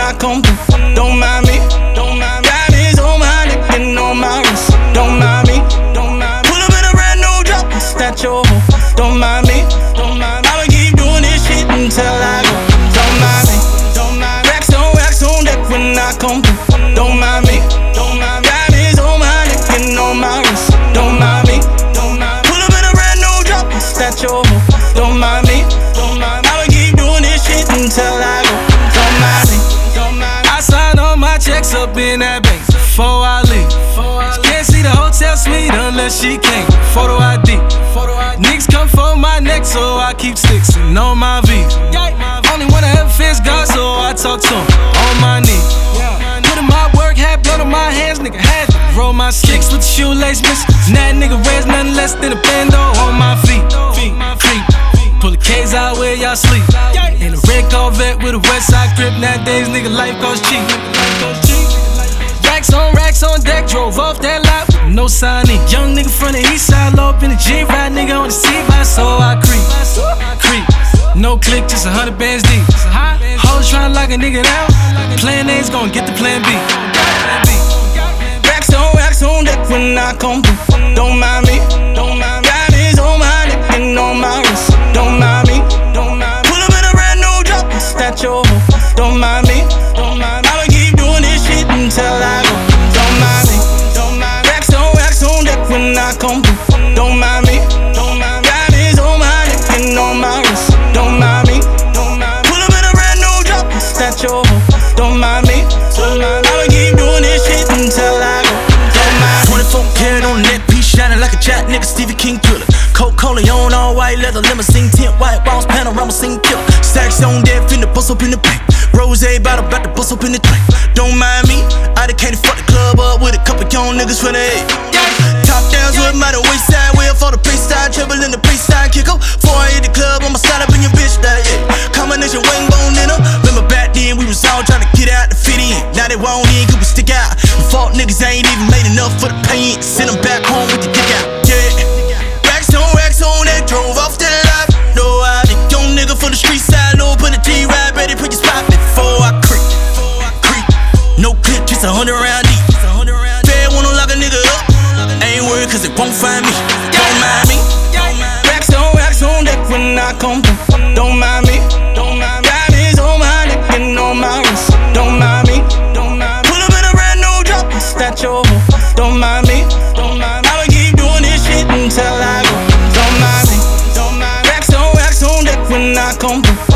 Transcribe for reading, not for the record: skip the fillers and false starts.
I come through. Don't mind me, don't mind me. Diamonds on my neck and on my wrist. Don't mind me, don't mind me. Pull up in a brand new drop, snatch your hoe. Don't mind me, don't mind me. I'ma keep doing this shit until I go. Don't mind me, don't mind me. Racks on deck when I come through. Don't mind me, don't mind me. Diamonds on my neck and on my wrist. Don't mind me, don't mind me. Pull up in a brand new drop, snatch your hoe. Don't mind me, don't mind me. I'ma keep doing this shit until I go. Don't mind me, don't mind me. I sign all my checks up in that bank before I leave. Can't see the hotel suite unless she came. Photo ID. Niggas come for my neck, so I keep sticks and on my V. Only one I ever fears God, so I talk to him on my knees. Put in my work, had blood on my hands, nigga had to roll my sticks with the shoelace missing. That nigga wears nothing less than a bando on my feet. Pull the K's out where y'all sleep. In a red Corvette with a Westside grip. Nowadays, nigga, life goes cheap. Racks on deck, drove off that lot with no signing. Young nigga from the east side, low up in the G, ride nigga on the C-Vibe, so I creep. No click, just 100 bands deep. Hoes tryna lock a nigga down. Plan A's gon' get the plan B. Racks on deck when I come through. Don't mind me, don't mind me. Diamonds on my neck and on my wrist. Don't mind me, don't mind me. Pull up in a brand new drop, snatch your hoe. Don't mind me, don't mind me. I'ma keep doing this shit until I go. Don't mind me, don't mind me. Racks on deck when I come through. Don't mind me, don't mind me. Diamonds on my neck and on my wrist. Don't mind me, don't mind me. Pull up in a brand new drop, snatch your hoe. Don't mind me, don't mind me. I'ma keep doing this shit until I go. Don't mind me. 24 karat on the neck piece, shining like a jack nigga, Stevie King thriller. Coca-Cola on all white leather, limousine tint, white walls, panorama scene killer. Stacks on deck, finna bust up in the bank. Rose bottle, about to bust up in the drink. Don't mind me, I done came to fuck the club up with a couple young niggas for the head. Top downs with my waist side, wheel for the place side, treble in the place side, kick up. Before I hit the club, I'ma slide up in your bitch that, Combination wing bone in her. Remember back then, we was all trying to get out the fit in. Now they won't in, cause we stick out. The fault niggas ain't even made enough for the pain. Send them back home with the dick out, Racks on that, drove off to the lot. No, I think young nigga from the street side, no, put a G-ride, ready, put your spot before I creep. No clip, just 100 round deep. Bad wanna lock a nigga up. Ain't worried cause it won't find me. Don't mind me. Racks on deck when I come through. Don't mind me, don't mind me. Diamonds on my neck and on my wrist. Don't mind me, don't mind me. Pull up in a brand new drop, snatch your hoe. Don't mind me, don't mind me. I'ma keep doing this shit until I go. Don't mind me, don't mind me. Racks on deck when I come through.